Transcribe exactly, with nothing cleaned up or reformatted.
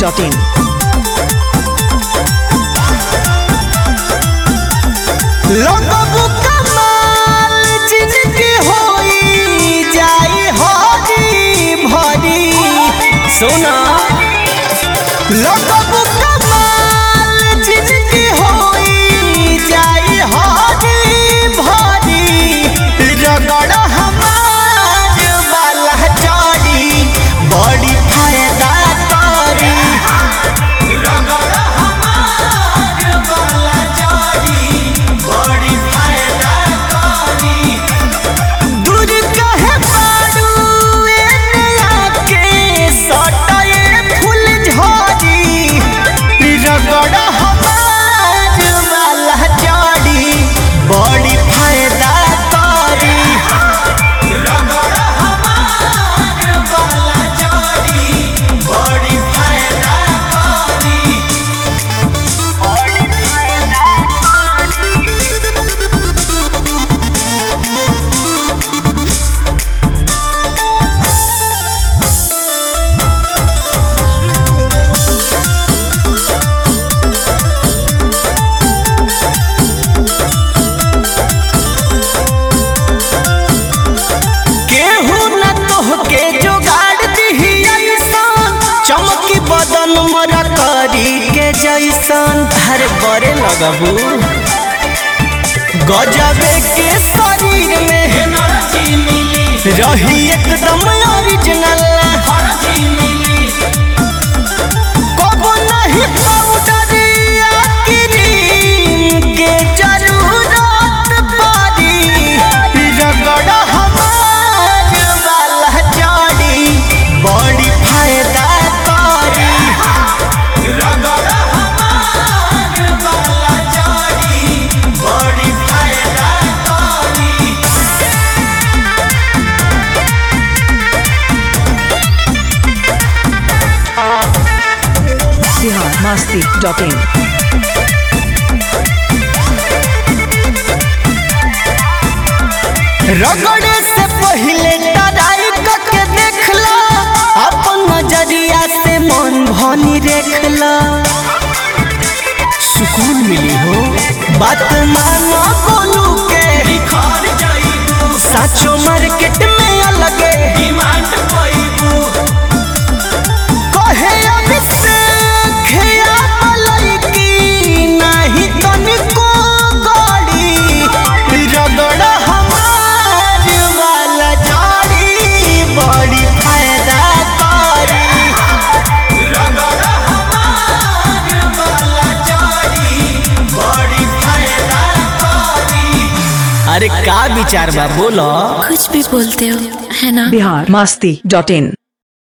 Dot in. लगबू कमाल जिनकी होई जाई हरी भरी सोना। लगबू कमाल जिनकी होई जाई हरी भरी रगड़ हमार वाला चोरी बड़ी फायदा करी। रगड़ हमार वाला चोरी बड़ी फायदा करी। दूर कहे पारू एने आके सटाए फूल झड़ी रगड़ हमार वाला चोरी बड़ी फायदा करी। रगड़ हमार वाला चोरी बड़ी फायदा करी। बड़ी फायदा केहू न तोहके जोगाड़ दिही अइसन चमकी बदन मोरा करी के जैसन। हर बड़े लगबू गजबे के शरीर में रही एकदम ओरिजिनल। कबो नहीं पाउडर या क्रीम के जरूरत पड़ी रगड़ हमार वाला जड़ी बड़ी फायदा करी। रगड़ हमार वाला जड़ी बड़ी फायदा करी। Bihar Masti dot in. रगड़े से पहले तराई करके देखला अपन नजरिया से मन भनी देखला सुकून मिली हो। बात मानो बोलू के साचो मार्केट में अलगे डिमांड पाइबू। कहे अभिषेक या मलैकी नहीं तनिको गड़ी रगड़ हमार वाला जड़ी बड़ी फायदा करी। रगड़ हमार वाला जड़ी बड़ी फायदा करी। अरे का विचार बा बोलो। कुछ भी बोलते हो है ना। बिहार मस्ती डॉट इन।